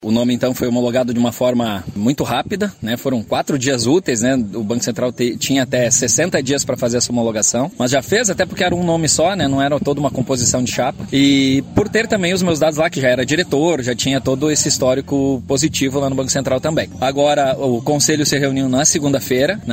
O nome então foi homologado de uma forma muito rápida, né? Foram 4 dias úteis, né? O Banco Central tinha até 60 dias para fazer essa homologação, mas já fez, até porque era um nome só, né? Não era toda uma composição de chapa. E por ter também os meus dados lá, que já era diretor, já tinha todo esse histórico positivo lá no Banco Central também. Agora o Conselho se reuniu na segunda-feira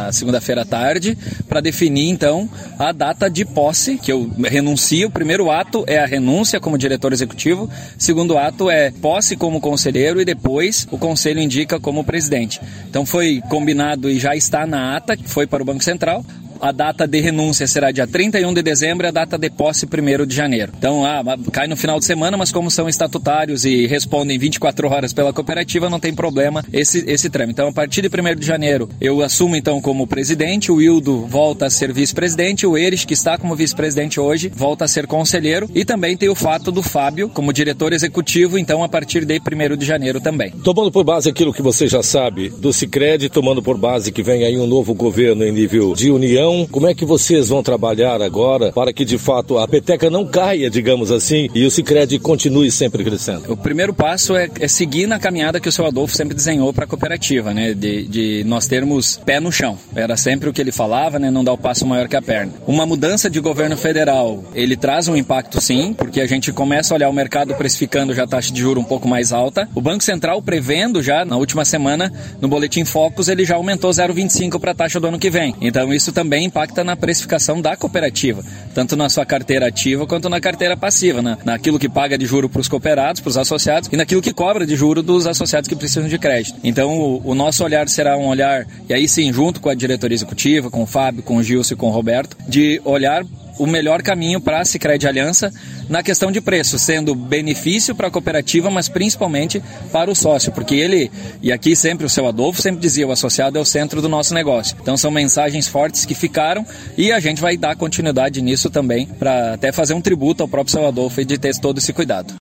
à tarde, para definir então a data de posse, que eu renuncio. O primeiro ato é a renúncia como diretor executivo, o segundo ato é posse como conselheiro e depois o Conselho indica como presidente. Então foi combinado e já está na ata, que foi para o Banco Central. A data de renúncia será dia 31 de dezembro e a data de posse 1º de janeiro. Então, cai no final de semana, mas como são estatutários e respondem 24 horas pela cooperativa, não tem problema esse trâmite. Então, a partir de 1º de janeiro, eu assumo então como presidente, o Hildo volta a ser vice-presidente, o Erich, que está como vice-presidente hoje, volta a ser conselheiro, e também tem o fato do Fábio como diretor executivo, então a partir de 1º de janeiro também. Tomando por base aquilo que você já sabe do Sicredi, tomando por base que vem aí um novo governo em nível de união, como é que vocês vão trabalhar agora para que de fato a peteca não caia, digamos assim, e o Sicredi continue sempre crescendo? O primeiro passo é seguir na caminhada que o seu Adolfo sempre desenhou para a cooperativa, né? De nós termos pé no chão. Era sempre o que ele falava, né? Não dar o passo maior que a perna. Uma mudança de governo federal, ele traz um impacto sim, porque a gente começa a olhar o mercado precificando já a taxa de juros um pouco mais alta. O Banco Central prevendo já, na última semana, no Boletim Focus, ele já aumentou 0,25 para a taxa do ano que vem. Então isso também impacta na precificação da cooperativa, tanto na sua carteira ativa quanto na carteira passiva, naquilo que paga de juro para os cooperados, para os associados, e naquilo que cobra de juro dos associados que precisam de crédito. Então o nosso olhar será um olhar, e aí sim, junto com a diretoria executiva, com o Fábio, com o Gilson e com o Roberto, de olhar o melhor caminho para a Sicredi Aliança na questão de preço, sendo benefício para a cooperativa, mas principalmente para o sócio, porque ele, e aqui sempre o seu Adolfo sempre dizia, o associado é o centro do nosso negócio. Então são mensagens fortes que ficaram e a gente vai dar continuidade nisso também, para até fazer um tributo ao próprio seu Adolfo e de ter todo esse cuidado.